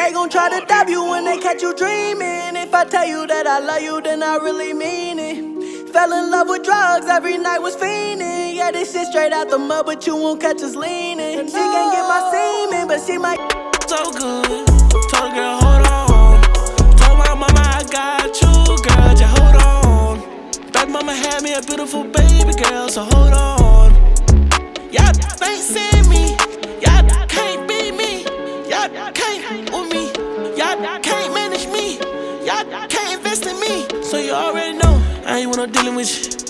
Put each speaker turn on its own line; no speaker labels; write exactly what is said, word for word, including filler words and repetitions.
They gon' try to dab you when they catch you dreaming. If I tell you that I love you, then I really mean it. Fell in love with drugs, every night was fiending. Yeah, they sit straight out the mud, but you won't catch us leaning. She can't get my semen, but she might.
So good, told the girl hold on. Told my mama I got you, girl, just hold on. Baby mama had me a beautiful baby girl, so hold on. Y'all ain't seen me, y'all can't beat me, y'all can't with me, y'all can't manage me, y'all can't invest in me. So you already know I ain't want no dealing with you.